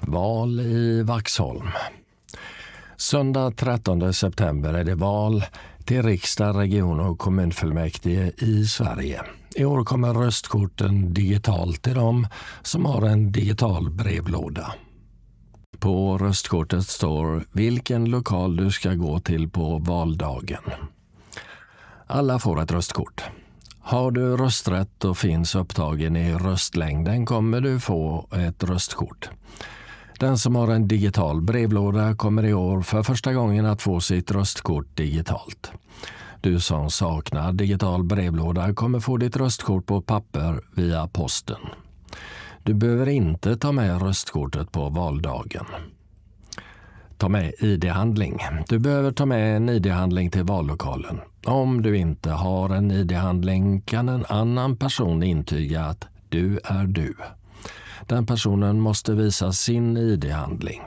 Val i Vaxholm. Söndag 13 september är det val till riksdag, region och kommunfullmäktige i Sverige. I år kommer röstkorten digitalt till dem som har en digital brevlåda. På röstkortet står vilken lokal du ska gå till på valdagen. Alla får ett röstkort. Har du rösträtt och finns upptagen i röstlängden kommer du få ett röstkort. Den som har en digital brevlåda kommer i år för första gången att få sitt röstkort digitalt. Du som saknar digital brevlåda kommer få ditt röstkort på papper via posten. Du behöver inte ta med röstkortet på valdagen. Ta med ID-handling. Du behöver ta med en ID-handling till vallokalen. Om du inte har en ID-handling kan en annan person intyga att du är du. Den personen måste visa sin ID-handling.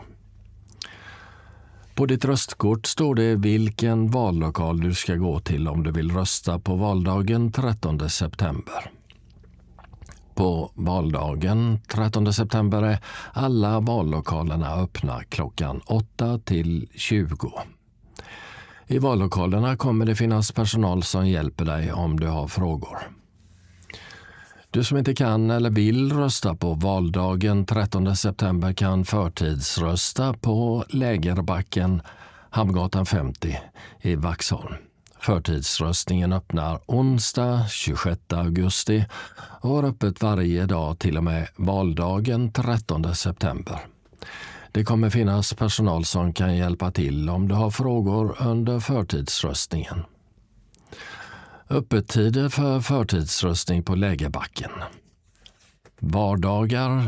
På ditt röstkort står det vilken vallokal du ska gå till om du vill rösta på valdagen 13 september. På valdagen 13 september är alla vallokalerna öppna klockan 8 till 20. I vallokalerna kommer det finnas personal som hjälper dig om du har frågor. Du som inte kan eller vill rösta på valdagen 13 september kan förtidsrösta på Lägerbacken, Hamngatan 50 i Vaxholm. Förtidsröstningen öppnar onsdag 26 augusti och har öppet varje dag till och med valdagen 13 september. Det kommer finnas personal som kan hjälpa till om du har frågor under förtidsröstningen. Öppettider för förtidsröstning på Lägerbacken. Vardagar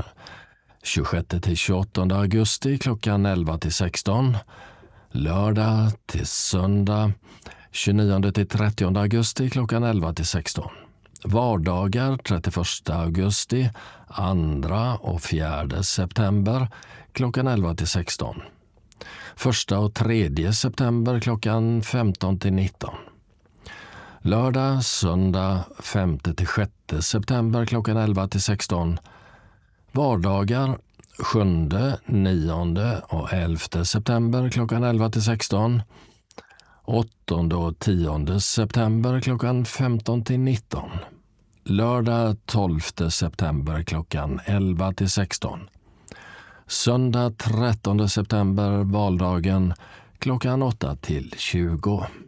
26-28 augusti klockan 11 till 16. Lördag till söndag 29-30 augusti klockan 11 till 16. Vardagar 31 augusti, 2 och 4 september klockan 11 till 16. 1 och 3 september klockan 15 till 19. Lördag, söndag 5-6 september klockan 11 till 16. Vardagar 7, 9 och 11 september klockan 11 till 16. 8 och 10 september klockan 15 till 19. Lördag 12 september klockan 11 till 16. Söndag 13 september valdagen klockan 8 till 20.